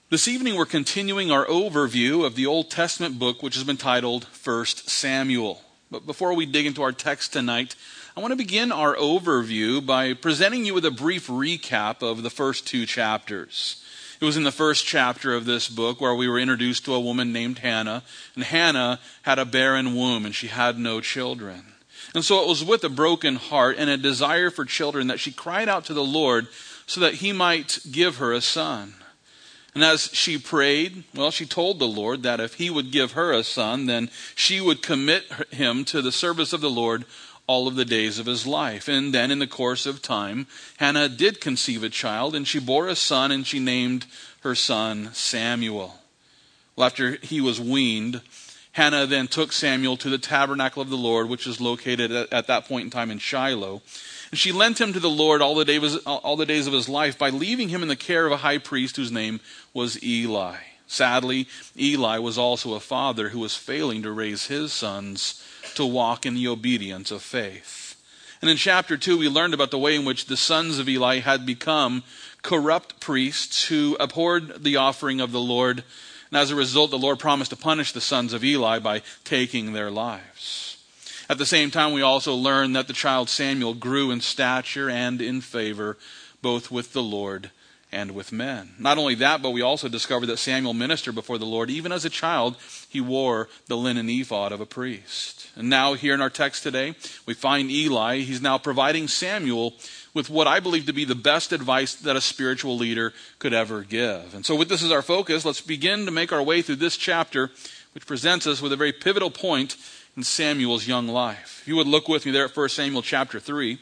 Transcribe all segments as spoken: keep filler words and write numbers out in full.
This evening we're continuing our overview of the Old Testament book, which has been titled First Samuel. But before we dig into our text tonight, I want to begin our overview by presenting you with a brief recap of the first two chapters. It was in the first chapter of this book where we were introduced to a woman named Hannah, and Hannah had a barren womb and she had no children. And so it was with a broken heart and a desire for children that she cried out to the Lord so that he might give her a son. And as she prayed, well, she told the Lord that if he would give her a son, then she would commit him to the service of the Lord all of the days of his life. And then in the course of time, Hannah did conceive a child, and she bore a son, and she named her son Samuel. Well, after he was weaned, Hannah then took Samuel to the tabernacle of the Lord, which is located at, at that point in time in Shiloh. And she lent him to the Lord all the, days, all the days of his life by leaving him in the care of a high priest whose name was Eli. Sadly, Eli was also a father who was failing to raise his sons to walk in the obedience of faith. And in chapter two, we learned about the way in which the sons of Eli had become corrupt priests who abhorred the offering of the Lord. And as a result, the Lord promised to punish the sons of Eli by taking their lives. At the same time, we also learned that the child Samuel grew in stature and in favor, both with the Lord and with men. Not only that, but we also discovered that Samuel ministered before the Lord. Even as a child, he wore the linen ephod of a priest. And now here in our text today, we find Eli. He's now providing Samuel with what I believe to be the best advice that a spiritual leader could ever give. And so with this as our focus, let's begin to make our way through this chapter, which presents us with a very pivotal point in Samuel's young life. If you would look with me there at First Samuel chapter three.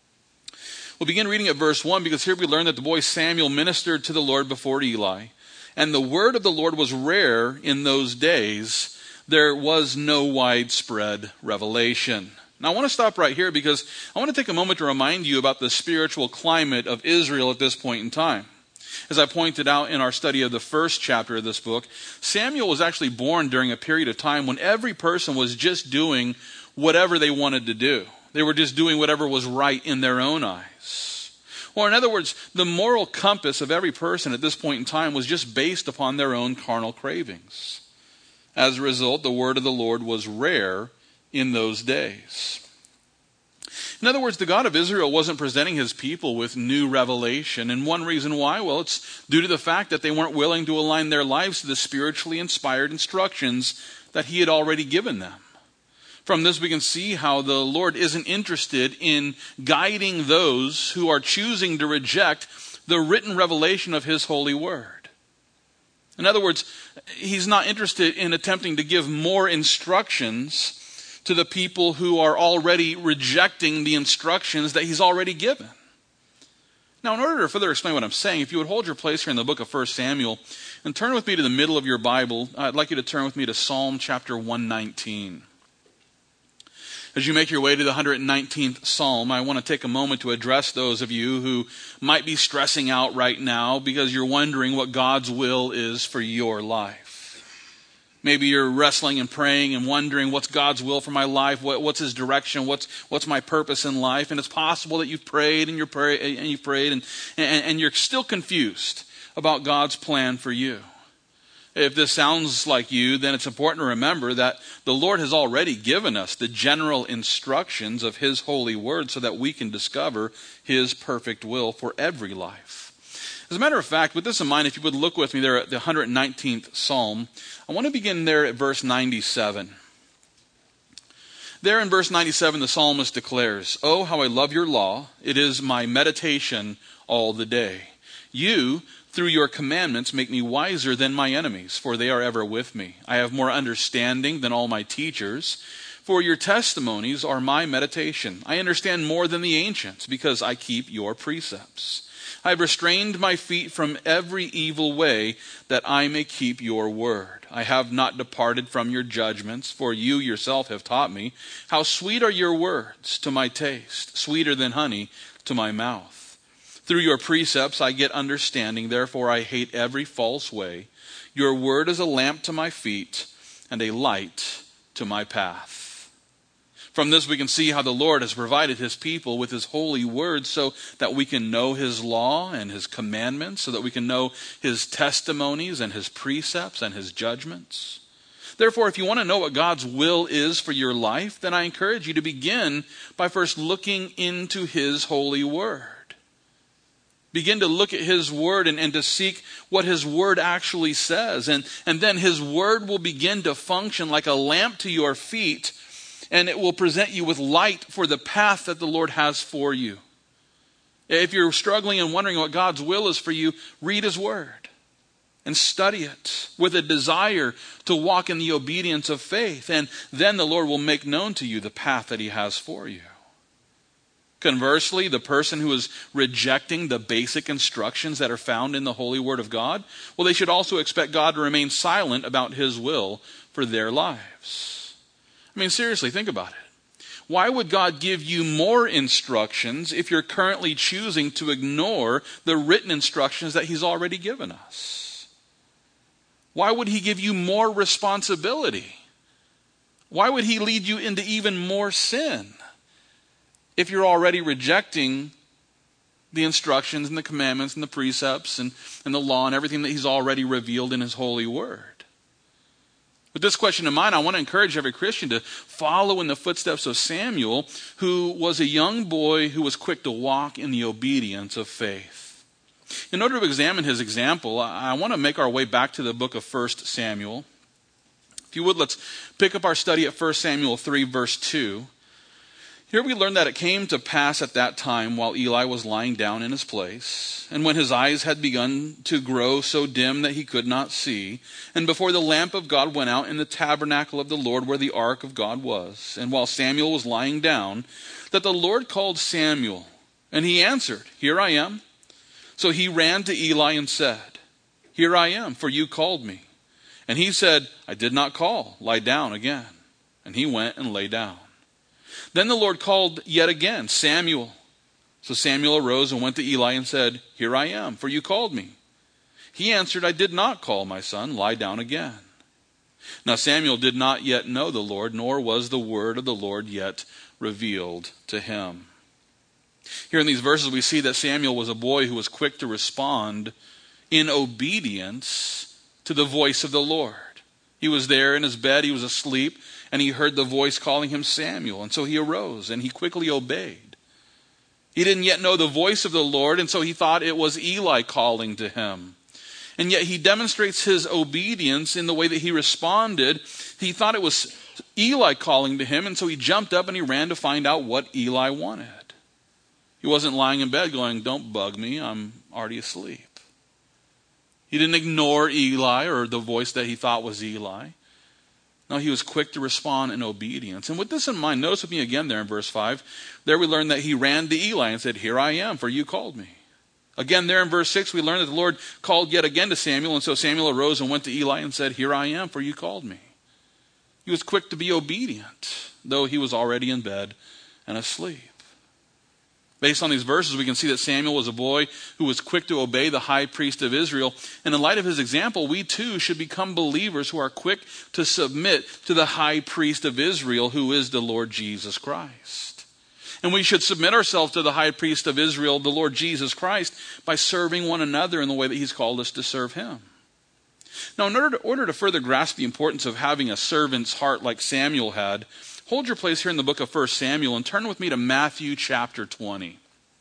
We'll begin reading at verse one, because here we learn that the boy Samuel ministered to the Lord before Eli. And the word of the Lord was rare in those days. There was no widespread revelation. Now I want to stop right here because I want to take a moment to remind you about the spiritual climate of Israel at this point in time. As I pointed out in our study of the first chapter of this book, Samuel was actually born during a period of time when every person was just doing whatever they wanted to do. They were just doing whatever was right in their own eyes. Or in other words, the moral compass of every person at this point in time was just based upon their own carnal cravings. As a result, the word of the Lord was rare in those days. In other words, the God of Israel wasn't presenting his people with new revelation. And one reason why, well, it's due to the fact that they weren't willing to align their lives to the spiritually inspired instructions that he had already given them. From this, we can see how the Lord isn't interested in guiding those who are choosing to reject the written revelation of his holy word. In other words, he's not interested in attempting to give more instructions to the people who are already rejecting the instructions that he's already given. Now, in order to further explain what I'm saying, if you would hold your place here in the book of First Samuel and turn with me to the middle of your Bible, I'd like you to turn with me to Psalm chapter one nineteen. As you make your way to the one hundred nineteenth Psalm, I want to take a moment to address those of you who might be stressing out right now because you're wondering what God's will is for your life. Maybe you're wrestling and praying and wondering what's God's will for my life, what, what's his direction, what's what's my purpose in life. And it's possible that you've prayed and you're pray, and you've prayed and, and, and you're still confused about God's plan for you. If this sounds like you, then it's important to remember that the Lord has already given us the general instructions of his holy word so that we can discover his perfect will for every life. As a matter of fact, with this in mind, if you would look with me there at the one hundred nineteenth Psalm, I want to begin there at verse ninety-seven. There in verse ninety-seven, the psalmist declares, "Oh, how I love your law. It is my meditation all the day. You, through your commandments, make me wiser than my enemies, for they are ever with me. I have more understanding than all my teachers, for your testimonies are my meditation. I understand more than the ancients, because I keep your precepts. I have restrained my feet from every evil way, that I may keep your word. I have not departed from your judgments, for you yourself have taught me. How sweet are your words to my taste, sweeter than honey to my mouth. Through your precepts I get understanding, therefore I hate every false way. Your word is a lamp to my feet and a light to my path." From this we can see how the Lord has provided his people with his holy word so that we can know his law and his commandments, so that we can know his testimonies and his precepts and his judgments. Therefore, if you want to know what God's will is for your life, then I encourage you to begin by first looking into his holy word. Begin to look at his word and, and to seek what his word actually says. And, and then his word will begin to function like a lamp to your feet, and it will present you with light for the path that the Lord has for you. If you're struggling and wondering what God's will is for you, read his word and study it with a desire to walk in the obedience of faith. And then the Lord will make known to you the path that he has for you. Conversely, the person who is rejecting the basic instructions that are found in the holy word of God, well, they should also expect God to remain silent about his will for their lives. I mean, seriously, think about it. Why would God give you more instructions if you're currently choosing to ignore the written instructions that he's already given us? Why would he give you more responsibility? Why would he lead you into even more sin if you're already rejecting the instructions and the commandments and the precepts and, and the law and everything that he's already revealed in his holy word? With this question in mind, I want to encourage every Christian to follow in the footsteps of Samuel, who was a young boy who was quick to walk in the obedience of faith. In order to examine his example, I want to make our way back to the book of First Samuel. If you would, let's pick up our study at First Samuel three, verse two. Here we learn that it came to pass at that time while Eli was lying down in his place, and when his eyes had begun to grow so dim that he could not see, and before the lamp of God went out in the tabernacle of the Lord where the ark of God was, and while Samuel was lying down, that the Lord called Samuel, and he answered, "Here I am." So he ran to Eli and said, "Here I am, for you called me." And he said, "I did not call, lie down again." And he went and lay down. Then the Lord called yet again, "Samuel." So Samuel arose and went to Eli and said, "Here I am, for you called me." He answered, "I did not call, my son, lie down again." Now Samuel did not yet know the Lord, nor was the word of the Lord yet revealed to him. Here in these verses we see that Samuel was a boy who was quick to respond in obedience to the voice of the Lord. He was there in his bed, he was asleep, and he heard the voice calling him Samuel. And so he arose and he quickly obeyed. He didn't yet know the voice of the Lord, and so he thought it was Eli calling to him. And yet he demonstrates his obedience in the way that he responded. He thought it was Eli calling to him, and so he jumped up and he ran to find out what Eli wanted. He wasn't lying in bed going, "Don't bug me, I'm already asleep." He didn't ignore Eli or the voice that he thought was Eli. No, he was quick to respond in obedience. And with this in mind, notice with me again there in verse five. There we learn that he ran to Eli and said, "Here I am, for you called me." Again there in verse six, we learn that the Lord called yet again to Samuel. And so Samuel arose and went to Eli and said, "Here I am, for you called me." He was quick to be obedient, though he was already in bed and asleep. Based on these verses, we can see that Samuel was a boy who was quick to obey the high priest of Israel. And in light of his example, we too should become believers who are quick to submit to the high priest of Israel, who is the Lord Jesus Christ. And we should submit ourselves to the high priest of Israel, the Lord Jesus Christ, by serving one another in the way that he's called us to serve him. Now, in order to, order to further grasp the importance of having a servant's heart like Samuel had, hold your place here in the book of First Samuel and turn with me to Matthew chapter twenty.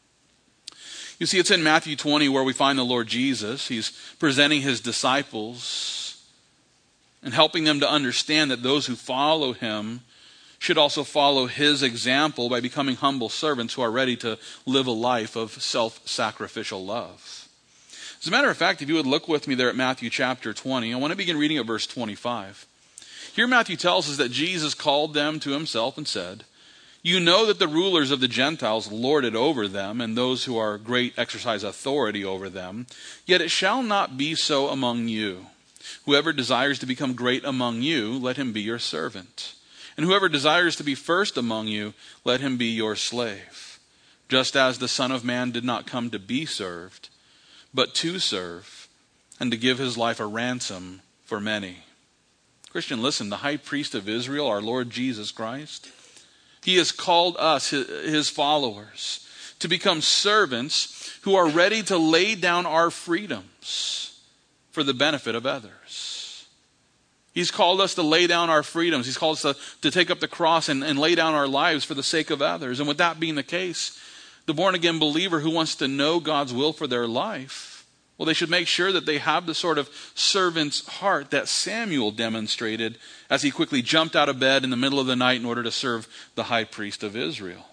You see, it's in Matthew twenty where we find the Lord Jesus. He's presenting his disciples and helping them to understand that those who follow him should also follow his example by becoming humble servants who are ready to live a life of self-sacrificial love. As a matter of fact, if you would look with me there at Matthew chapter twenty, I want to begin reading at verse twenty-five. Here Matthew tells us that Jesus called them to himself and said, "You know that the rulers of the Gentiles lord it over them, and those who are great exercise authority over them. Yet it shall not be so among you. Whoever desires to become great among you, let him be your servant. And whoever desires to be first among you, let him be your slave. Just as the Son of Man did not come to be served, but to serve, and to give his life a ransom for many." Christian, listen, the high priest of Israel, our Lord Jesus Christ, He has called us, his followers, to become servants who are ready to lay down our freedoms for the benefit of others. He's called us to lay down our freedoms. He's called us to, to take up the cross and, and lay down our lives for the sake of others. And with that being the case, the born-again believer who wants to know God's will for their life, well, they should make sure that they have the sort of servant's heart that Samuel demonstrated as he quickly jumped out of bed in the middle of the night in order to serve the high priest of Israel.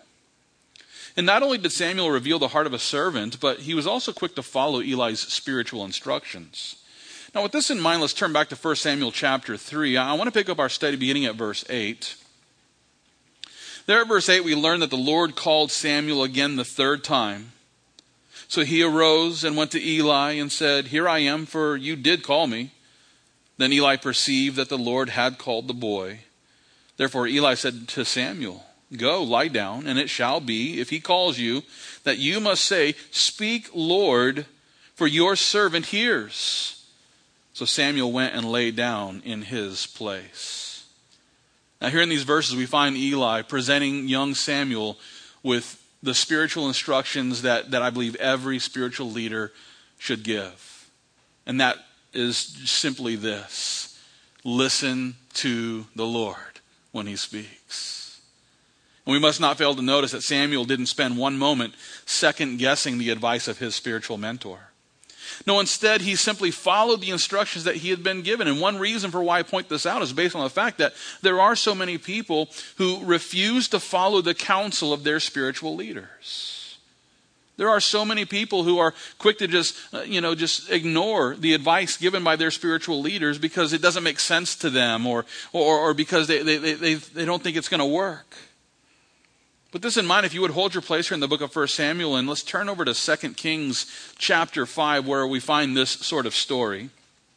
And not only did Samuel reveal the heart of a servant, but he was also quick to follow Eli's spiritual instructions. Now, with this in mind, let's turn back to First Samuel chapter three. I want to pick up our study beginning at verse eight. There at verse eight, we learn that the Lord called Samuel again the third time. So he arose and went to Eli and said, "Here I am, for you did call me." Then Eli perceived that the Lord had called the boy. Therefore Eli said to Samuel, "Go, lie down, and it shall be, if he calls you, that you must say, 'Speak, Lord, for your servant hears.'" So Samuel went and lay down in his place. Now here in these verses we find Eli presenting young Samuel with the spiritual instructions that, that I believe every spiritual leader should give. And that is simply this: listen to the Lord when he speaks. And we must not fail to notice that Samuel didn't spend one moment second guessing the advice of his spiritual mentor. No, instead, he simply followed the instructions that he had been given. And one reason for why I point this out is based on the fact that there are so many people who refuse to follow the counsel of their spiritual leaders. There are so many people who are quick to just, uh, you know, just ignore the advice given by their spiritual leaders because it doesn't make sense to them, or or, or because they, they, they, they don't think it's going to work. With this in mind, if you would hold your place here in the book of First Samuel, and let's turn over to Second Kings chapter five, where we find this sort of story.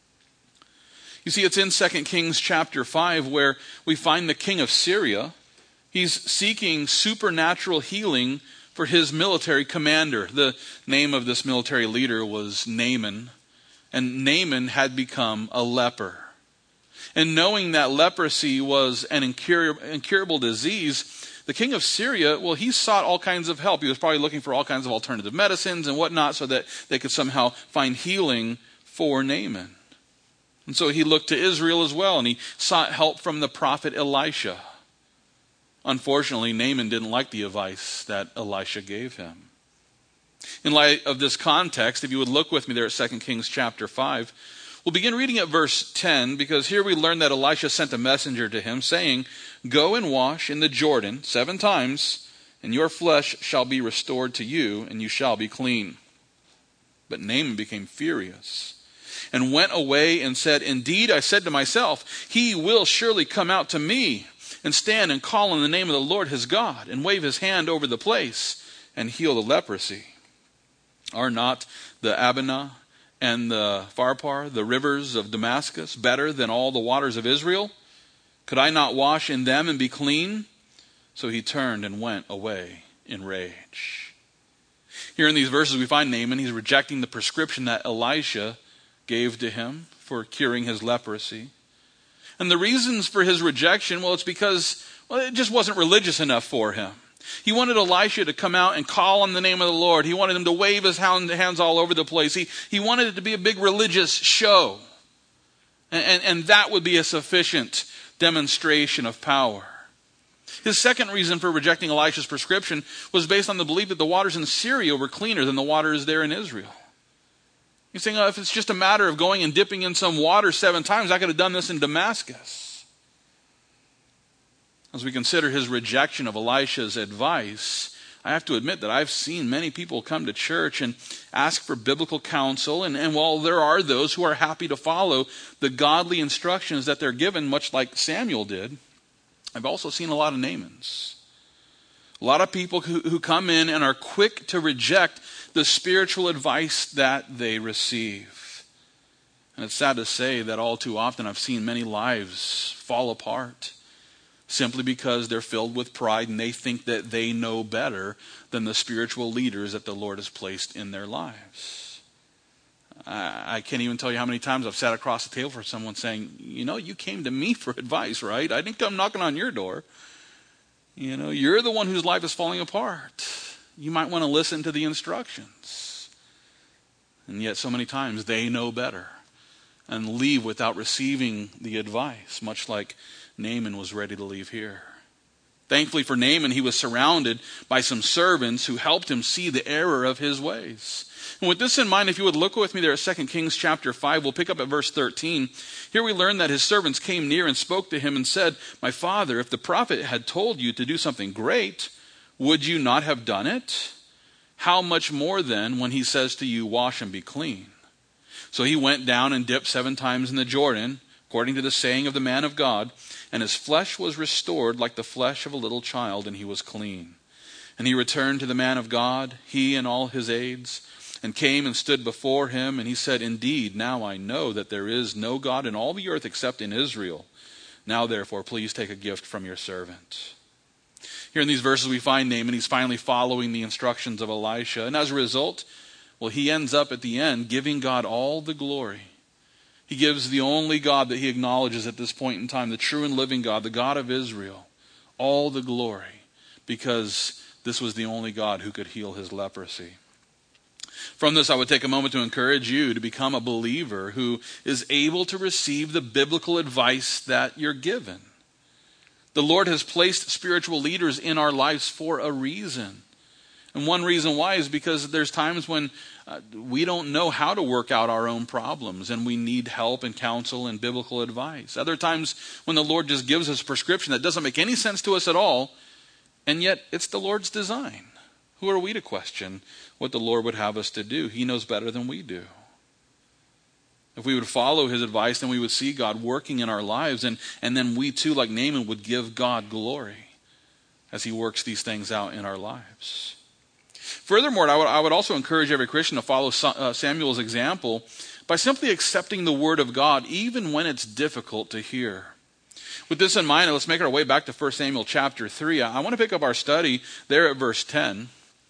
You see, it's in Second Kings chapter five where we find the king of Syria. He's seeking supernatural healing for his military commander. The name of this military leader was Naaman, and Naaman had become a leper. And knowing that leprosy was an incurable, incurable disease, the king of Syria, well, he sought all kinds of help. He was probably looking for all kinds of alternative medicines and whatnot so that they could somehow find healing for Naaman. And so he looked to Israel as well, and he sought help from the prophet Elisha. Unfortunately, Naaman didn't like the advice that Elisha gave him. In light of this context, if you would look with me there at Second Kings chapter five, we'll begin reading at verse ten, because here we learn that Elisha sent a messenger to him, saying, "Go and wash in the Jordan seven times, and your flesh shall be restored to you, and you shall be clean." But Naaman became furious and went away and said, "Indeed, I said to myself, he will surely come out to me and stand and call on the name of the Lord his God and wave his hand over the place and heal the leprosy. Are not the Abana and the Pharpar, the rivers of Damascus, better than all the waters of Israel? Could I not wash in them and be clean?" So he turned and went away in rage. Here in these verses we find Naaman. He's rejecting the prescription that Elisha gave to him for curing his leprosy. And the reasons for his rejection, well, it's because, well, it just wasn't religious enough for him. He wanted Elisha to come out and call on the name of the Lord. He wanted him to wave his hands all over the place. He, he wanted it to be a big religious show. And, and, and that would be a sufficient demonstration of power. His second reason for rejecting Elisha's prescription was based on the belief that the waters in Syria were cleaner than the waters there in Israel. He's saying, oh, if it's just a matter of going and dipping in some water seven times, I could have done this in Damascus. As we consider his rejection of Elisha's advice, I have to admit that I've seen many people come to church and ask for biblical counsel, and, and while there are those who are happy to follow the godly instructions that they're given, much like Samuel did, I've also seen a lot of Naamans. A lot of people who, who come in and are quick to reject the spiritual advice that they receive. And it's sad to say that all too often I've seen many lives fall apart simply because they're filled with pride and they think that they know better than the spiritual leaders that the Lord has placed in their lives. I, I can't even tell you how many times I've sat across the table from someone saying, you know, you came to me for advice, right? I didn't come knocking on your door. You know, you're the one whose life is falling apart. You might want to listen to the instructions. And yet so many times they know better and leave without receiving the advice, much like Naaman was ready to leave here. Thankfully for Naaman, he was surrounded by some servants who helped him see the error of his ways. And with this in mind, if you would look with me there at Second Kings chapter five, we'll pick up at verse thirteen. Here we learn that his servants came near and spoke to him and said, "My father, if the prophet had told you to do something great, would you not have done it? How much more then when he says to you, 'Wash and be clean'?" So he went down and dipped seven times in the Jordan, according to the saying of the man of God, and his flesh was restored like the flesh of a little child, and he was clean. And he returned to the man of God, he and all his aides, and came and stood before him, and he said, "Indeed, now I know that there is no God in all the earth except in Israel. Now therefore, please take a gift from your servant." Here in these verses we find Naaman. He's finally following the instructions of Elisha, and as a result, well, he ends up at the end giving God all the glory. He gives the only God that he acknowledges at this point in time, the true and living God, the God of Israel, all the glory, because this was the only God who could heal his leprosy. From this, I would take a moment to encourage you to become a believer who is able to receive the biblical advice that you're given. The Lord has placed spiritual leaders in our lives for a reason. And one reason why is because there's times when uh, we don't know how to work out our own problems and we need help and counsel and biblical advice. Other times when the Lord just gives us a prescription that doesn't make any sense to us at all, and yet it's the Lord's design. Who are we to question what the Lord would have us to do? He knows better than we do. If we would follow his advice, then we would see God working in our lives, and, and then we too, like Naaman, would give God glory as he works these things out in our lives. Furthermore, I would, I would also encourage every Christian to follow Samuel's example by simply accepting the word of God, even when it's difficult to hear. With this in mind, let's make our way back to First Samuel chapter three. I want to pick up our study there at verse ten.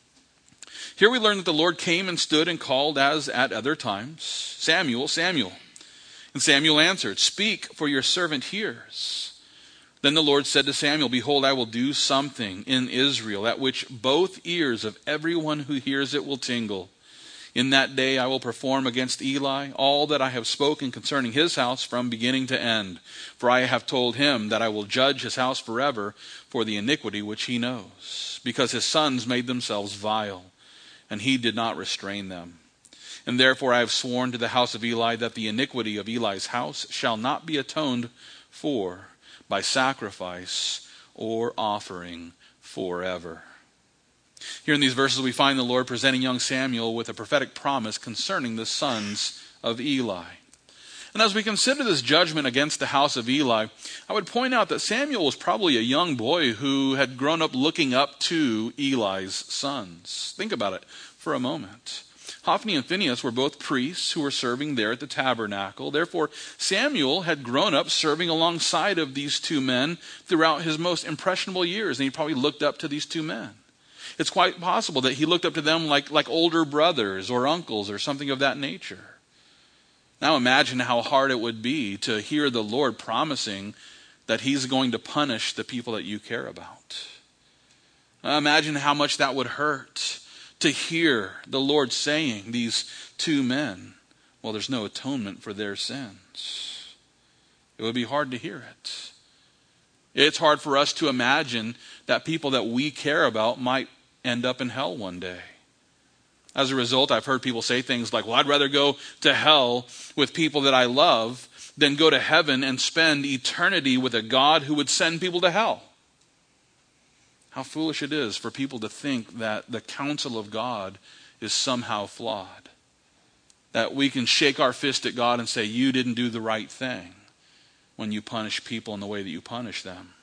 Here we learn that the Lord came and stood and called as at other times, "Samuel, Samuel." And Samuel answered, "Speak, for your servant hears." Then the Lord said to Samuel, "Behold, I will do something in Israel at which both ears of everyone who hears it will tingle. In that day I will perform against Eli all that I have spoken concerning his house from beginning to end. For I have told him that I will judge his house forever for the iniquity which he knows, because his sons made themselves vile, and he did not restrain them. And therefore I have sworn to the house of Eli that the iniquity of Eli's house shall not be atoned for by sacrifice or offering forever." Here in these verses we find the Lord presenting young Samuel with a prophetic promise concerning the sons of Eli. And as we consider this judgment against the house of Eli, I would point out that Samuel was probably a young boy who had grown up looking up to Eli's sons. Think about it for a moment. Hophni and Phinehas were both priests who were serving there at the tabernacle. Therefore, Samuel had grown up serving alongside of these two men throughout his most impressionable years, and he probably looked up to these two men. It's quite possible that he looked up to them like, like older brothers or uncles or something of that nature. Now imagine how hard it would be to hear the Lord promising that he's going to punish the people that you care about. Now imagine how much that would hurt to hear the Lord saying, these two men, well, there's no atonement for their sins. It would be hard to hear it. It's hard for us to imagine that people that we care about might end up in hell one day. As a result, I've heard people say things like, well, I'd rather go to hell with people that I love than go to heaven and spend eternity with a God who would send people to hell. How foolish it is for people to think that the counsel of God is somehow flawed. That we can shake our fist at God and say, you didn't do the right thing when you punish people in the way that you punish them.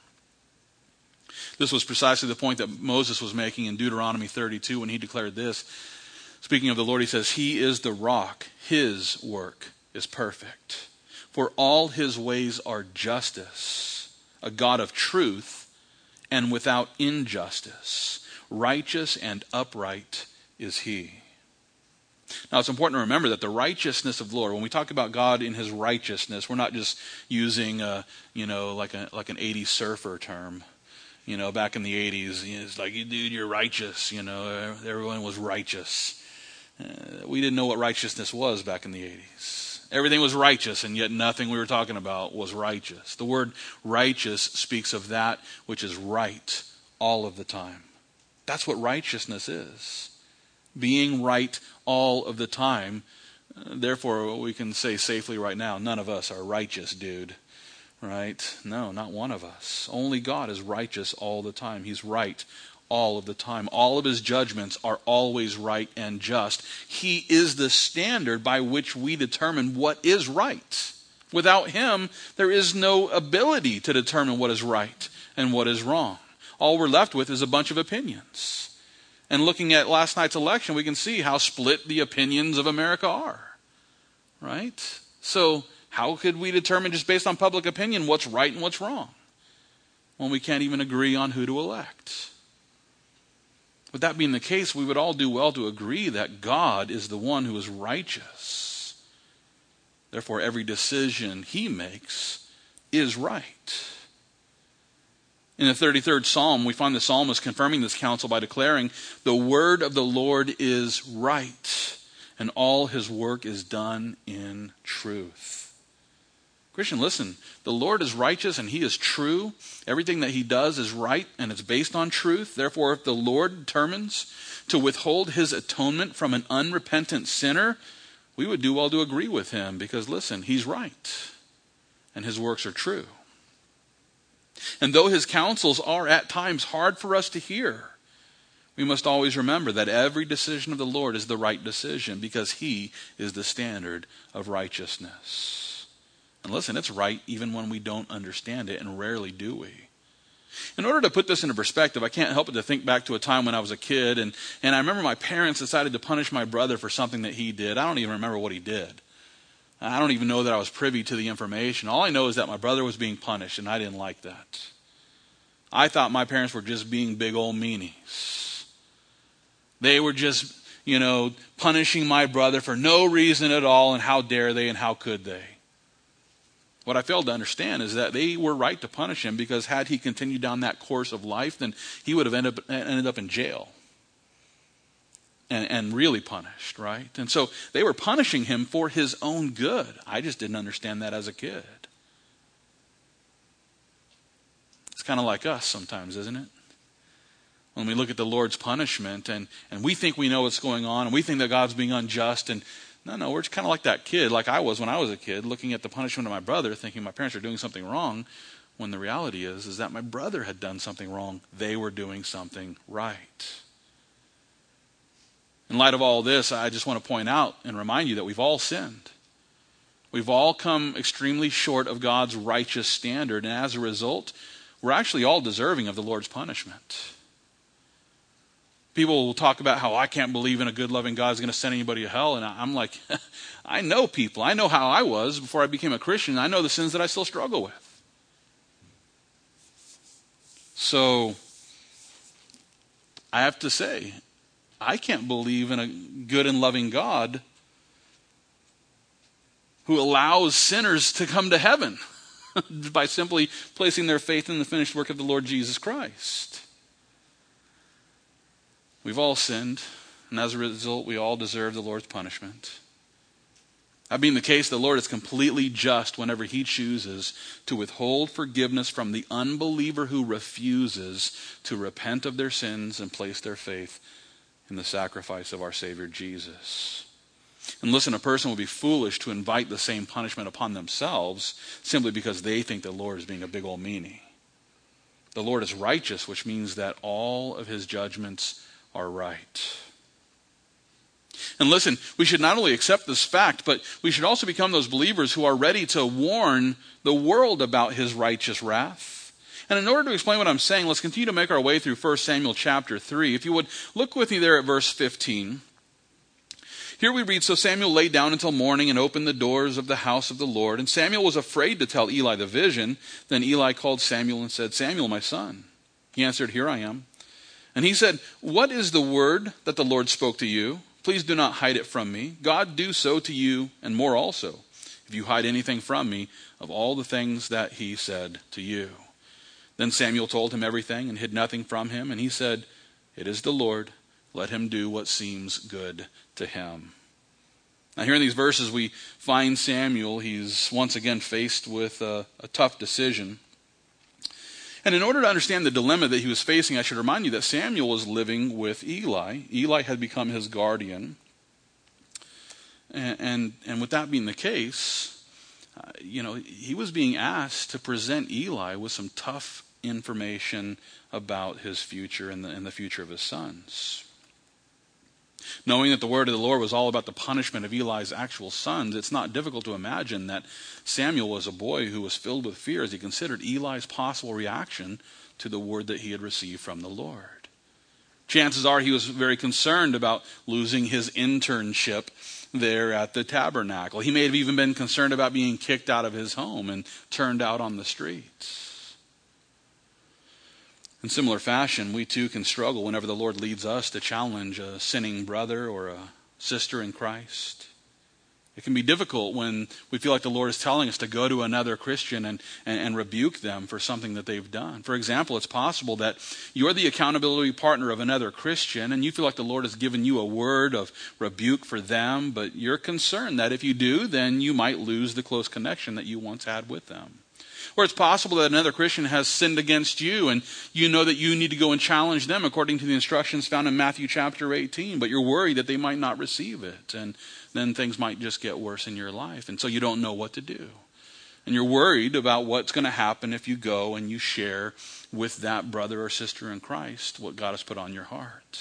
This was precisely the point that Moses was making in Deuteronomy thirty-two when he declared this. Speaking of the Lord, he says, "He is the rock, his work is perfect. For all his ways are justice, a God of truth, and without injustice. Righteous and upright is he." Now it's important to remember that the righteousness of the Lord, when we talk about God in his righteousness, we're not just using a, you know, like a like an eighties surfer term. You know, back in the eighties, it's like, dude, you're righteous. You know, everyone was righteous. Uh, we didn't know what righteousness was back in the eighties. Everything was righteous, and yet nothing we were talking about was righteous. The word righteous speaks of that which is right all of the time. That's what righteousness is. Being right all of the time. Uh, therefore, we can say safely right now, none of us are righteous, dude. Right? No, not one of us. Only God is righteous all the time. He's right all of the time. All of his judgments are always right and just. He is the standard by which we determine what is right. Without him, there is no ability to determine what is right and what is wrong. All we're left with is a bunch of opinions. And looking at last night's election, we can see how split the opinions of America are. Right? So, how could we determine just based on public opinion what's right and what's wrong when we can't even agree on who to elect? With that being the case, we would all do well to agree that God is the one who is righteous. Therefore, every decision he makes is right. In the thirty-third Psalm, we find the psalmist confirming this counsel by declaring, "The word of the Lord is right, and all his work is done in truth." Christian, listen, the Lord is righteous and he is true. Everything that he does is right and it's based on truth. Therefore, if the Lord determines to withhold his atonement from an unrepentant sinner, we would do well to agree with him because, listen, he's right and his works are true. And though his counsels are at times hard for us to hear, we must always remember that every decision of the Lord is the right decision because he is the standard of righteousness. And listen, it's right even when we don't understand it, and rarely do we. In order to put this into perspective, I can't help but to think back to a time when I was a kid, and, and I remember my parents decided to punish my brother for something that he did. I don't even remember what he did. I don't even know that I was privy to the information. All I know is that my brother was being punished, and I didn't like that. I thought my parents were just being big old meanies. They were just, you know, punishing my brother for no reason at all, and how dare they and how could they? What I failed to understand is that they were right to punish him because had he continued down that course of life, then he would have ended up, ended up in jail and, and really punished, right? And so they were punishing him for his own good. I just didn't understand that as a kid. It's kind of like us sometimes, isn't it? When we look at the Lord's punishment and, and we think we know what's going on and we think that God's being unjust, and No, no, we're just kind of like that kid, like I was when I was a kid, looking at the punishment of my brother, thinking my parents are doing something wrong, when the reality is, is that my brother had done something wrong. They were doing something right. In light of all this, I just want to point out and remind you that we've all sinned. We've all come extremely short of God's righteous standard, and as a result, we're actually all deserving of the Lord's punishment. People will talk about how I can't believe in a good, loving God is going to send anybody to hell. And I'm like, I know people. I know how I was before I became a Christian. I know the sins that I still struggle with. So, I have to say, I can't believe in a good and loving God who allows sinners to come to heaven by simply placing their faith in the finished work of the Lord Jesus Christ. We've all sinned, and as a result, we all deserve the Lord's punishment. That being the case, the Lord is completely just whenever he chooses to withhold forgiveness from the unbeliever who refuses to repent of their sins and place their faith in the sacrifice of our Savior Jesus. And listen, a person would be foolish to invite the same punishment upon themselves simply because they think the Lord is being a big old meanie. The Lord is righteous, which means that all of his judgments are right. And listen, we should not only accept this fact, but we should also become those believers who are ready to warn the world about his righteous wrath. And in order to explain what I'm saying, let's continue to make our way through First Samuel chapter three. If you would, look with me there at verse fifteen. Here we read, "So Samuel lay down until morning and opened the doors of the house of the Lord. And Samuel was afraid to tell Eli the vision. Then Eli called Samuel and said, 'Samuel, my son.' He answered, 'Here I am.' And he said, 'What is the word that the Lord spoke to you? Please do not hide it from me. God do so to you and more also, if you hide anything from me of all the things that he said to you.'" Then Samuel told him everything and hid nothing from him, and he said, "It is the Lord. Let him do what seems good to him." Now here in these verses we find Samuel. He's once again faced with a, a tough decision. And in order to understand the dilemma that he was facing, I should remind you that Samuel was living with Eli. Eli had become his guardian. And, and, and with that being the case, uh, you know, he was being asked to present Eli with some tough information about his future and the, and the future of his sons. Knowing that the word of the Lord was all about the punishment of Eli's actual sons, it's not difficult to imagine that Samuel was a boy who was filled with fear as he considered Eli's possible reaction to the word that he had received from the Lord. Chances are he was very concerned about losing his internship there at the tabernacle. He may have even been concerned about being kicked out of his home and turned out on the streets. In similar fashion, we too can struggle whenever the Lord leads us to challenge a sinning brother or a sister in Christ. It can be difficult when we feel like the Lord is telling us to go to another Christian and, and, and rebuke them for something that they've done. For example, it's possible that you're the accountability partner of another Christian and you feel like the Lord has given you a word of rebuke for them, but you're concerned that if you do, then you might lose the close connection that you once had with them. Or it's possible that another Christian has sinned against you and you know that you need to go and challenge them according to the instructions found in Matthew chapter eighteen, but you're worried that they might not receive it, and then things might just get worse in your life, and so you don't know what to do. And you're worried about what's going to happen if you go and you share with that brother or sister in Christ what God has put on your heart.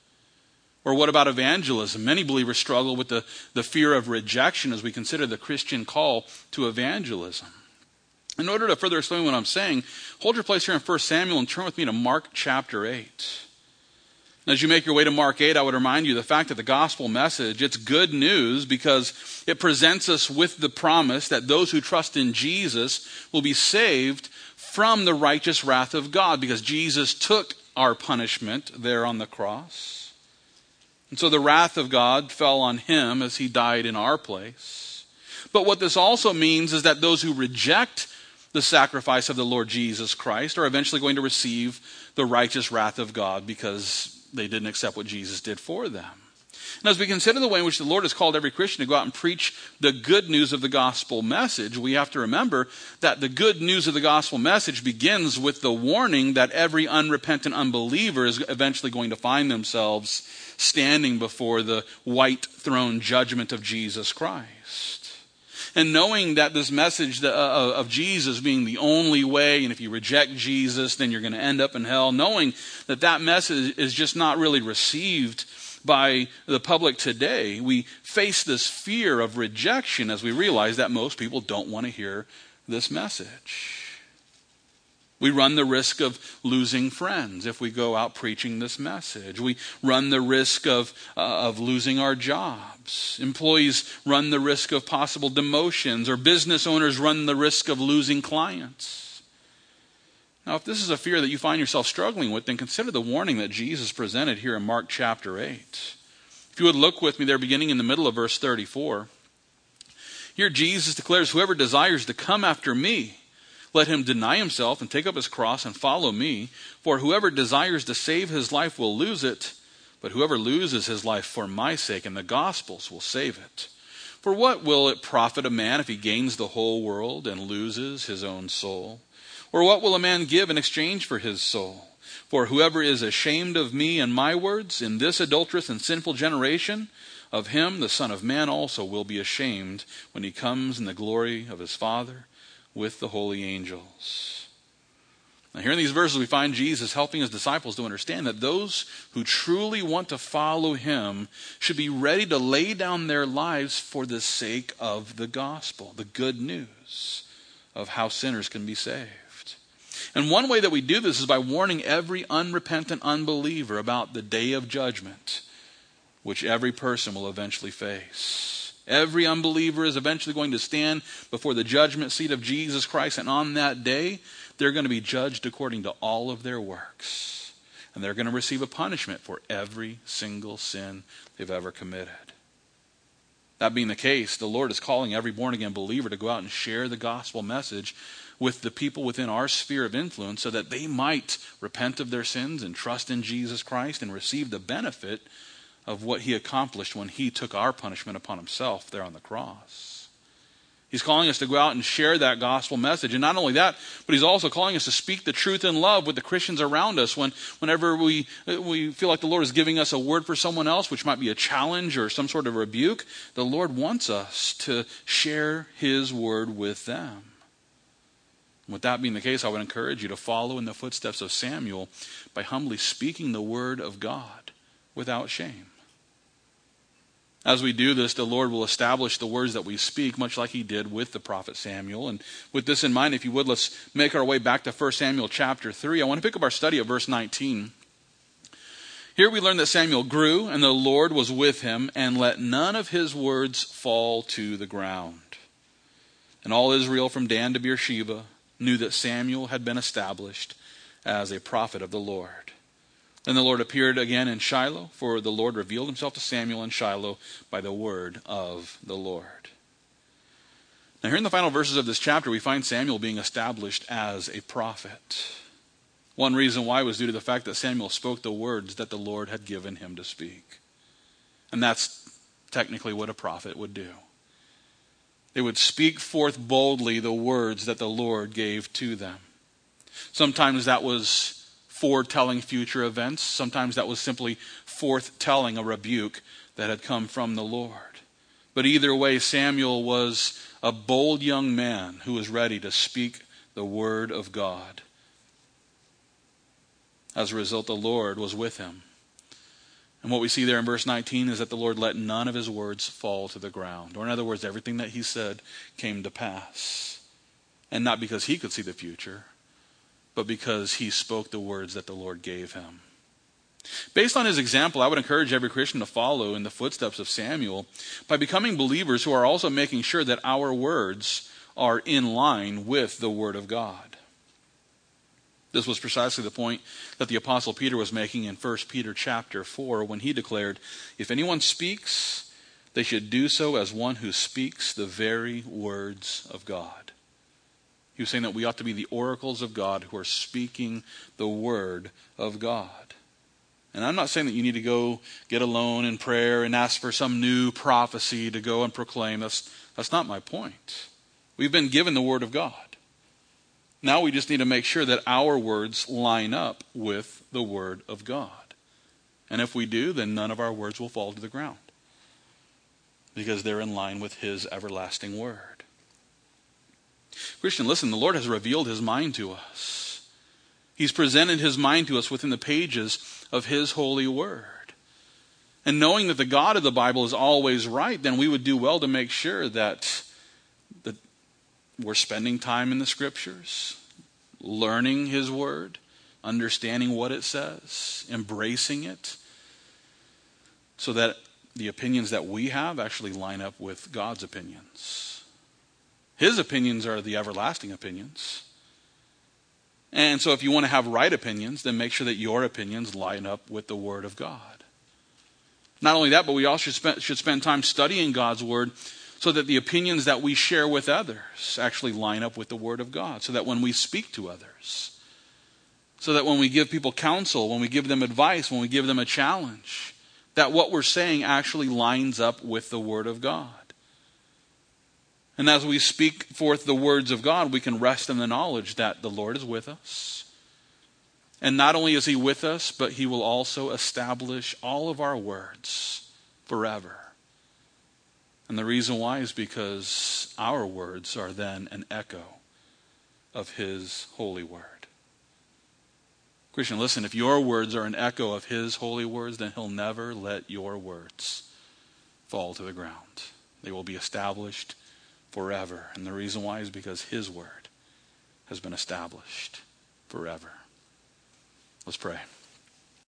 Or what about evangelism? Many believers struggle with the, the fear of rejection as we consider the Christian call to evangelism. In order to further explain what I'm saying, hold your place here in First Samuel and turn with me to Mark chapter eight. As you make your way to Mark eight, I would remind you the fact that the gospel message, it's good news because it presents us with the promise that those who trust in Jesus will be saved from the righteous wrath of God, because Jesus took our punishment there on the cross. And so the wrath of God fell on him as he died in our place. But what this also means is that those who reject the sacrifice of the Lord Jesus Christ are eventually going to receive the righteous wrath of God because they didn't accept what Jesus did for them. And as we consider the way in which the Lord has called every Christian to go out and preach the good news of the gospel message, we have to remember that the good news of the gospel message begins with the warning that every unrepentant unbeliever is eventually going to find themselves standing before the white throne judgment of Jesus Christ. And knowing that this message of Jesus being the only way, and if you reject Jesus, then you're going to end up in hell, knowing that that message is just not really received by the public today, we face this fear of rejection as we realize that most people don't want to hear this message. We run the risk of losing friends if we go out preaching this message. We run the risk of, uh, of losing our jobs. Employees run the risk of possible demotions, or business owners run the risk of losing clients. Now, if this is a fear that you find yourself struggling with, then consider the warning that Jesus presented here in Mark chapter eight. If you would look with me there, beginning in the middle of verse thirty-four. Here Jesus declares, "Whoever desires to come after me, let him deny himself and take up his cross and follow me. For whoever desires to save his life will lose it, but whoever loses his life for my sake and the gospel's will save it. For what will it profit a man if he gains the whole world and loses his own soul? Or what will a man give in exchange for his soul? For whoever is ashamed of me and my words in this adulterous and sinful generation, of him the Son of Man also will be ashamed when he comes in the glory of his Father with the holy angels." Now here in these verses we find Jesus helping his disciples to understand that those who truly want to follow him should be ready to lay down their lives for the sake of the gospel, the good news of how sinners can be saved. And one way that we do this is by warning every unrepentant unbeliever about the day of judgment, which every person will eventually face. Every unbeliever is eventually going to stand before the judgment seat of Jesus Christ, and on that day, they're going to be judged according to all of their works. And they're going to receive a punishment for every single sin they've ever committed. That being the case, the Lord is calling every born-again believer to go out and share the gospel message with the people within our sphere of influence so that they might repent of their sins and trust in Jesus Christ and receive the benefit of what he accomplished when he took our punishment upon himself there on the cross. He's calling us to go out and share that gospel message. And not only that, but he's also calling us to speak the truth in love with the Christians around us. When, whenever we, we feel like the Lord is giving us a word for someone else, which might be a challenge or some sort of rebuke, the Lord wants us to share his word with them. With that being the case, I would encourage you to follow in the footsteps of Samuel by humbly speaking the word of God without shame. As we do this, the Lord will establish the words that we speak, much like he did with the prophet Samuel. And with this in mind, if you would, let's make our way back to First Samuel chapter three. I want to pick up our study at verse nineteen. Here we learn that Samuel grew, and the Lord was with him, and let none of his words fall to the ground. And all Israel from Dan to Beersheba knew that Samuel had been established as a prophet of the Lord. Then the Lord appeared again in Shiloh, for the Lord revealed himself to Samuel in Shiloh by the word of the Lord. Now here in the final verses of this chapter, we find Samuel being established as a prophet. One reason why was due to the fact that Samuel spoke the words that the Lord had given him to speak. And that's technically what a prophet would do. They would speak forth boldly the words that the Lord gave to them. Sometimes that was foretelling future events. Sometimes that was simply forthtelling a rebuke that had come from the Lord. But either way, Samuel was a bold young man who was ready to speak the word of God. As a result, the Lord was with him. And what we see there in verse nineteen is that the Lord let none of his words fall to the ground. Or in other words, everything that he said came to pass. And not because he could see the future, but because he spoke the words that the Lord gave him. Based on his example, I would encourage every Christian to follow in the footsteps of Samuel by becoming believers who are also making sure that our words are in line with the word of God. This was precisely the point that the Apostle Peter was making in First Peter chapter four when he declared, if anyone speaks, they should do so as one who speaks the very words of God. He was saying that we ought to be the oracles of God who are speaking the word of God. And I'm not saying that you need to go get alone in prayer and ask for some new prophecy to go and proclaim. That's, that's not my point. We've been given the word of God. Now we just need to make sure that our words line up with the word of God. And if we do, then none of our words will fall to the ground, because they're in line with his everlasting word. Christian, listen, the Lord has revealed his mind to us. He's presented his mind to us within the pages of his holy word. And knowing that the God of the Bible is always right, then we would do well to make sure that, that we're spending time in the scriptures, learning his word, understanding what it says, embracing it, so that the opinions that we have actually line up with God's opinions. His opinions are the everlasting opinions. And so if you want to have right opinions, then make sure that your opinions line up with the word of God. Not only that, but we also should spend, should spend time studying God's word so that the opinions that we share with others actually line up with the word of God. So that when we speak to others, so that when we give people counsel, when we give them advice, when we give them a challenge, that what we're saying actually lines up with the word of God. And as we speak forth the words of God, we can rest in the knowledge that the Lord is with us. And not only is he with us, but he will also establish all of our words forever. And the reason why is because our words are then an echo of his holy word. Christian, listen, if your words are an echo of his holy words, then he'll never let your words fall to the ground. They will be established forever. And the reason why is because his word has been established forever. Let's pray.